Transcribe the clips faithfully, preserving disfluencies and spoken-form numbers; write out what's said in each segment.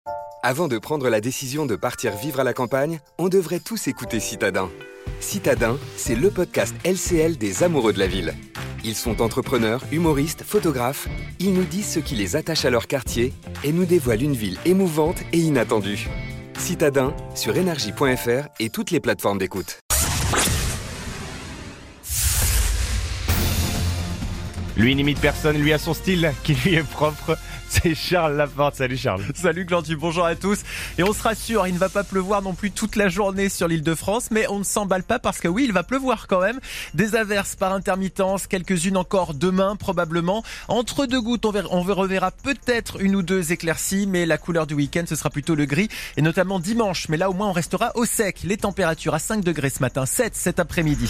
Avant de prendre la décision de partir vivre à la campagne, on devrait tous écouter Citadin. Citadin, c'est le podcast L C L des amoureux de la ville. Ils sont entrepreneurs, humoristes, photographes. Ils nous disent ce qui les attache à leur quartier et nous dévoilent une ville émouvante et inattendue. Citadin, sur énergie point f r et toutes les plateformes d'écoute. Lui n'imite personne, lui a son style qui lui est propre. C'est Charles Laporte. Salut Charles. Salut Clanty, bonjour à tous. Et on se rassure, il ne va pas pleuvoir non plus toute la journée sur l'Île-de-France, mais on ne s'emballe pas parce que oui, il va pleuvoir quand même. Des averses par intermittence, quelques-unes encore demain probablement. Entre deux gouttes, on, verra, on reverra peut-être une ou deux éclaircies, mais la couleur du week-end, ce sera plutôt le gris, et notamment dimanche. Mais là au moins on restera au sec. Les températures à cinq degrés ce matin, sept cet après-midi.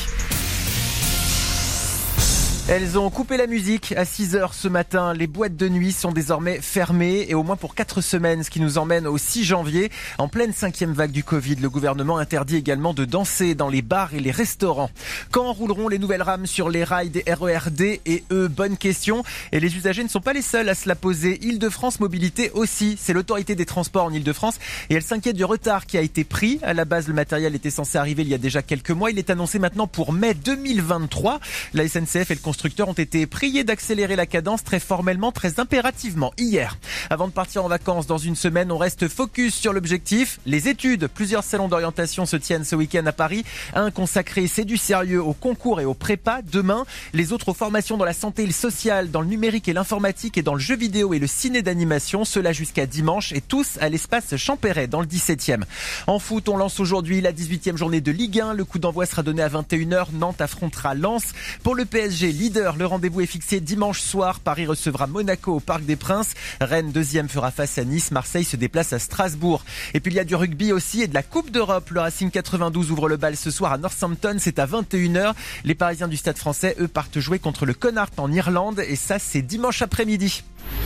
Elles ont coupé la musique à six heures ce matin. Les boîtes de nuit sont désormais fermées et au moins pour quatre semaines, ce qui nous emmène au six janvier. En pleine cinquième vague du Covid, le gouvernement interdit également de danser dans les bars et les restaurants. Quand rouleront les nouvelles rames sur les rails des R E R D et eux, bonne question. Et les usagers ne sont pas les seuls à se la poser. Île-de-France Mobilité aussi. C'est l'autorité des transports en Île-de-France et elle s'inquiète du retard qui a été pris. À la base, le matériel était censé arriver il y a déjà quelques mois. Il est annoncé maintenant pour mai deux mille vingt-trois. La S N C F et le constructeur Les constructeurs ont été priés d'accélérer la cadence très formellement, très impérativement hier. Avant de partir en vacances dans une semaine, on reste focus sur l'objectif. Les études, plusieurs salons d'orientation se tiennent ce week-end à Paris. Un consacré, c'est du sérieux, aux concours et aux prépas. Demain, les autres aux formations dans la santé et le social, dans le numérique et l'informatique et dans le jeu vidéo et le ciné d'animation. Cela jusqu'à dimanche et tous à l'espace Champéret dans le dix-septième. En foot, on lance aujourd'hui la dix-huitième journée de Ligue un. Le coup d'envoi sera donné à vingt et une heures. Nantes affrontera Lens. Pour le P S G, leader, le rendez-vous est fixé dimanche soir. Paris recevra Monaco au Parc des Princes. Rennes, deuxième, fera face à Nice. Marseille se déplace à Strasbourg. Et puis il y a du rugby aussi et de la Coupe d'Europe. Le Racing quatre-vingt-douze ouvre le bal ce soir à Northampton. C'est à vingt et une heures. Les Parisiens du Stade français, eux, partent jouer contre le Connacht en Irlande. Et ça, c'est dimanche après-midi.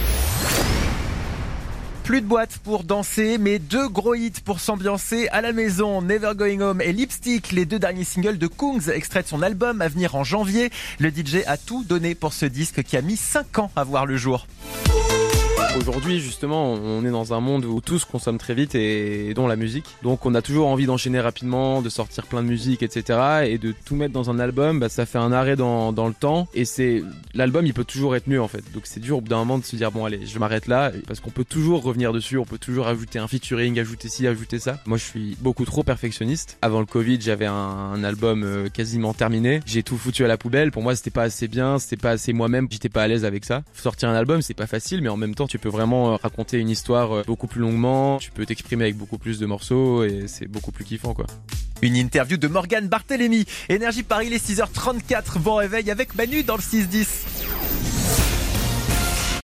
Plus de boîtes pour danser, mais deux gros hits pour s'ambiancer à la maison. Never Going Home et Lipstick, les deux derniers singles de Kungs, extraits de son album à venir en janvier. Le D J a tout donné pour ce disque qui a mis cinq ans à voir le jour. Aujourd'hui, justement, on est dans un monde où tous consomment très vite et dont la musique. Donc on a toujours envie d'enchaîner rapidement, de sortir plein de musique, et cetera. Et de tout mettre dans un album, bah, ça fait un arrêt dans, dans le temps. Et c'est l'album, il peut toujours être mieux en fait. Donc c'est dur au bout d'un moment de se dire bon allez, je m'arrête là, parce qu'on peut toujours revenir dessus, on peut toujours ajouter un featuring, ajouter ci, ajouter ça. Moi je suis beaucoup trop perfectionniste. Avant le Covid, j'avais un, un album quasiment terminé. J'ai tout foutu à la poubelle. Pour moi, c'était pas assez bien, c'était pas assez moi-même. J'étais pas à l'aise avec ça. Sortir un album, c'est pas facile, mais en même temps, tu peux vraiment raconter une histoire beaucoup plus longuement, tu peux t'exprimer avec beaucoup plus de morceaux et c'est beaucoup plus kiffant quoi. Une interview de Morgane Barthélémy. Énergie Paris, les six heures trente-quatre. Bon réveil avec Manu dans le six dix.